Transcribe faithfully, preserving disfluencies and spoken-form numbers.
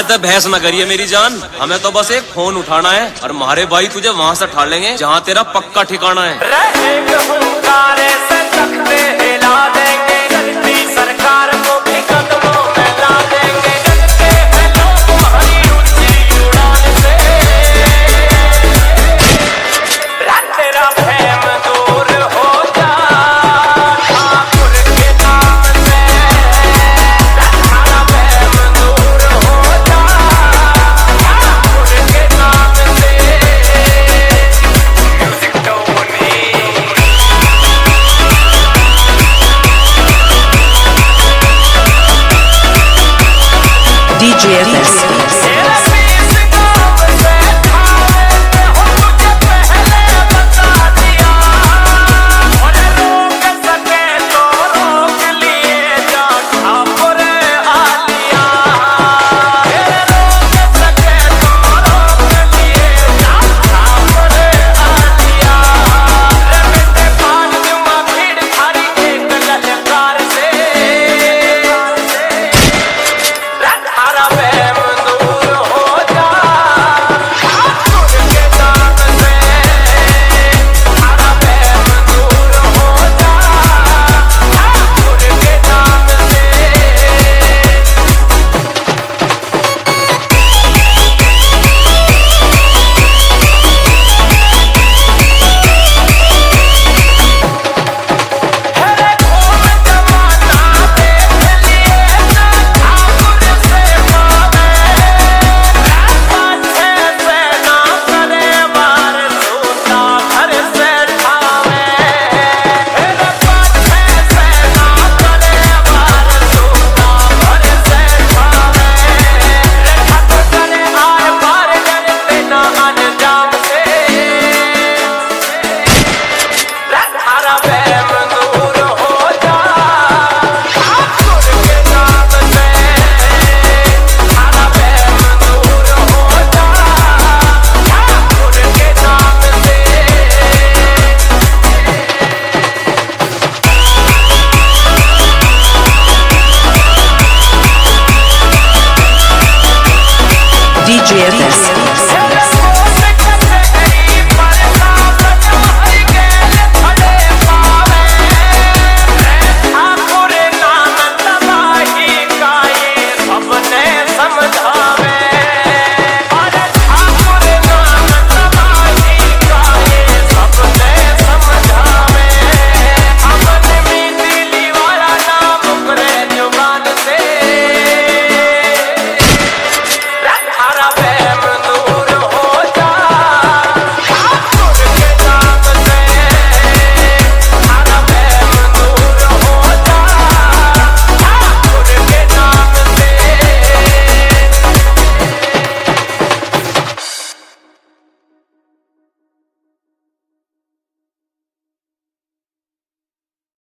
ज्यादा बहस न करिए मेरी जान, हमें तो बस एक फोन उठाना है और हमारे भाई तुझे वहाँ से उठा लेंगे जहाँ तेरा पक्का ठिकाना है। सरकार को भी कदमों में ला देंगे। तेरा प्रेम दूर हो जा ठाकुर के नाम से, तेरा प्रेम दूर हो जा ठाकुर के नाम से। म्यूजिक टोनी D J F S D J F S